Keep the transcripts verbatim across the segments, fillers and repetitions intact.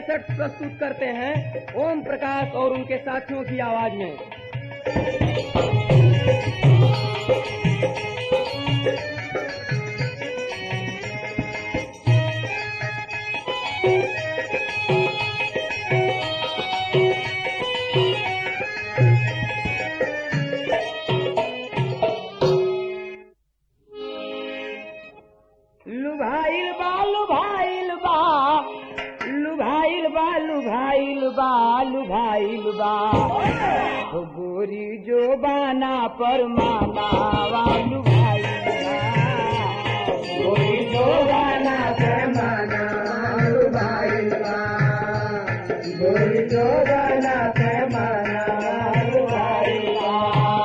Cassette प्रस्तुत करते हैं ओम प्रकाश और उनके साथियों की आवाज में। लुभाइल बा लुभाइल बा लुभाइल बा लुभाइल बा लुभाइल बा गोरी जो बाना पर मानावा लुभाइल बा गोरी जो बाना पर मानावा लुभाइल बा गोरी जो बाना पर मानावा लुभाइल बा।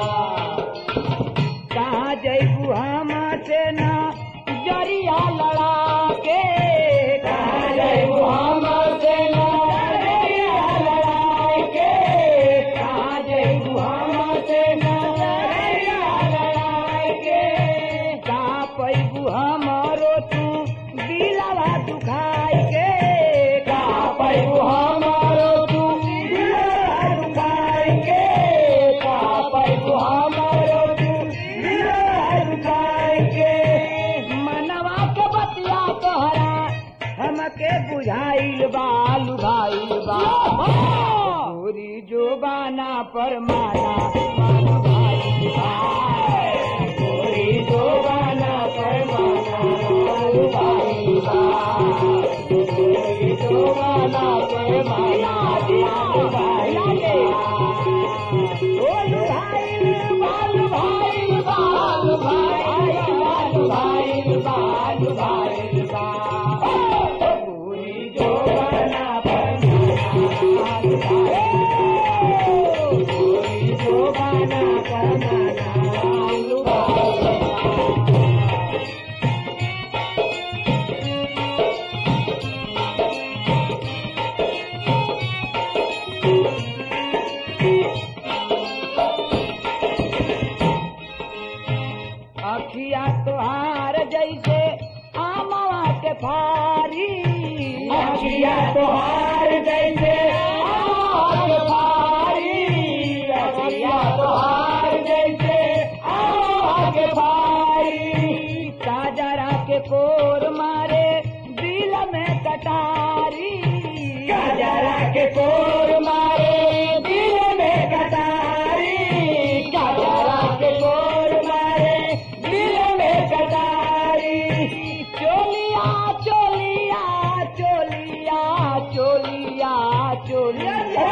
कहाँ जैबू हम से ना जरिया लड़ा के कहाँ जैबू हम से ना जरिया लड़ा के कहाँ जैबू हम से ना जरिया लड़ा के कहाँ पैबू हमारो तू दिलवा दुखाई के कहाँ पैबू हमारो तू दिलवा दुखाई के कहाँ पैबू हमारो तू दिलवा दुखाई के हमके बुझाइल बा लुभाइल बा गोरी जो बाना पर माना लुभाइल बा गोरी जो बाना पर माना लुभाइल बा गोरी जो बाना पर माना लुभाइल ओ लुभाइल बा लुभाइल बा लुभाइल बा लुभाइल बा लुभाइल बा अखिया तोहार जैसे आमवा के फारी अखिया तोहार जैसे आमवा के फारी अखिया तोहार जैसे आमवा के फारी काजरा के कोर मारे दिल में कटारी काजरा के कोर मारे दिल में कटारी काजरा के कोर मारे दिल में कटारी चोलिया चोलिया चोलिया चोलिया चोलिया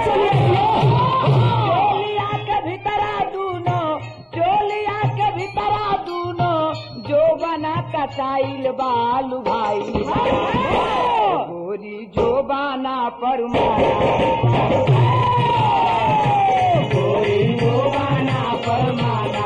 चोलिया के भीतरा दूनो चोलिया के भीतरा दूनो जो बना कटाइल बालू भाई गोरी जो बाना पर माना गोरी जो बाना पर माना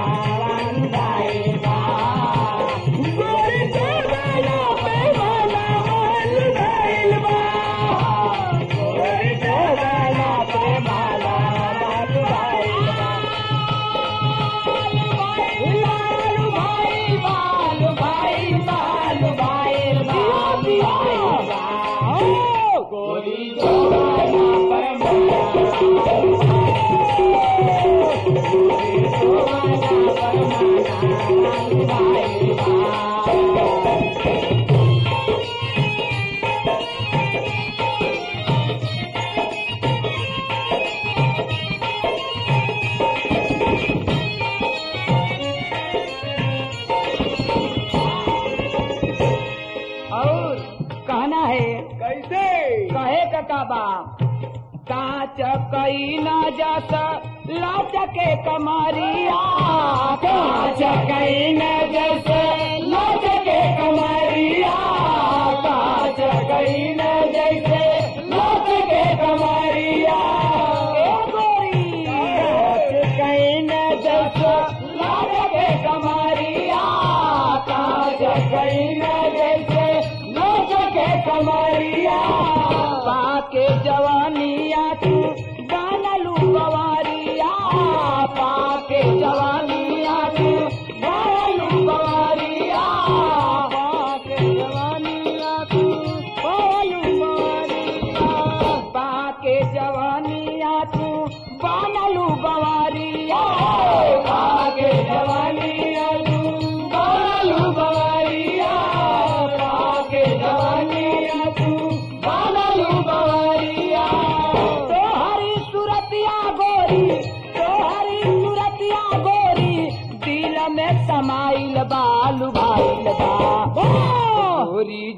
और कहना है कैसे कहे ककाबा कांच कई न जस लाच के कमरिया कांच कई न जस लाच के कमरिया कांच कई न जैसे लाच के कमरिया गोरी कांच कई न जस लाच के कमरिया कांच कई न जैसे लाच के कमरिया पाके जवानिया तू बनलू बवारिया पाके जवानिया तू बनलू बवारिया पाके जवानिया तू बनलू बवारिया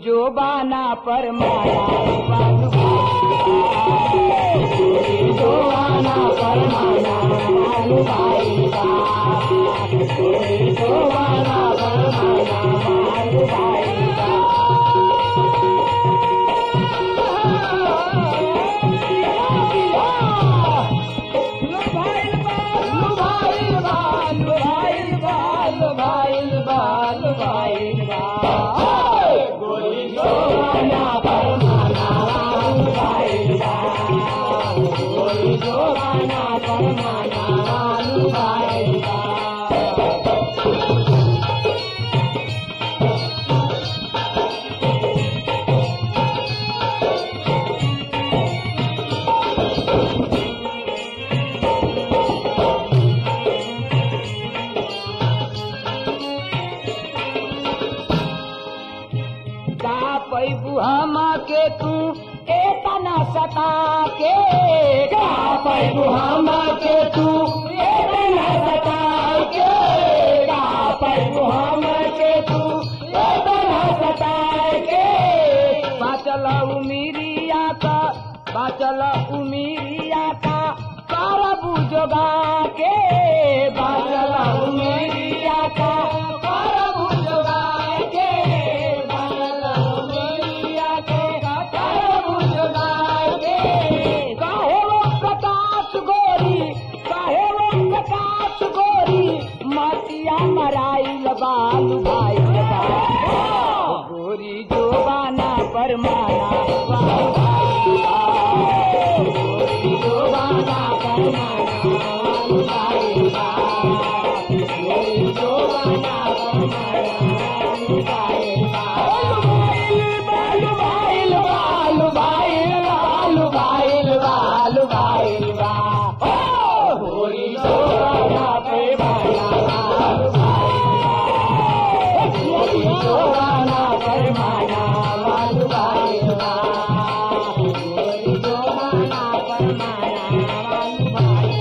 जो बाना पर माया बालू गोरी जो बाना पर माया बालू भाई का गोरी जो बाना पर माया बालू भाई का बुहामा के तू एतना सता के का पै बुहामा के तू एतना सता के का पै बुहामा के तू एतना सता के बाचल उमीरिया का बाचल उमीरिया का करबू जोगा के बाचल उमीरिया का करबू जोगा के मराइल बालू भाई गोरी जो बाना पर माना बालू भाई गोरी जो बाना पर माना बालू भाई गोरी जो बाना पर माना बालू भाई बालू भाई बालू भाई बालू भाई बालू भाई गोरी जो बाना पर माना जोगाना परमाना बालू भाई गोरी जोगाना परमाना बालू भाई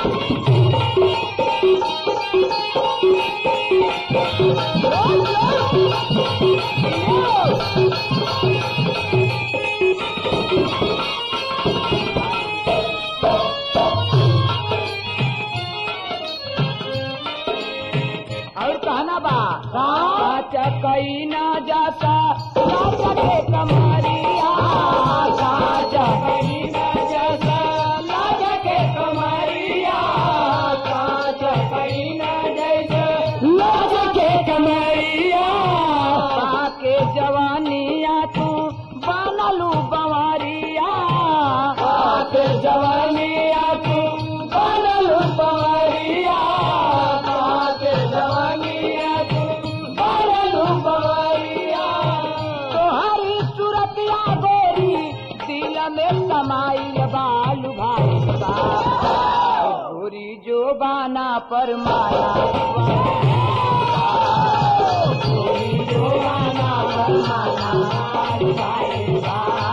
और कहना बा कई ना जाता के कमरिया साजा कई ना जाता लाज के कमरिया साजा कई ना जैसे लाज के कमरिया के जवानिया तू बनलू बंवरिया के जवानिया तू बनलू बंवरिया के जवानिया तू बनलू बंवरिया तोहरी सूरतिया गोरी दिल में समाइल बालू भाई गोरी जो बाना पर माया गोरी जो बाना पर माया भाई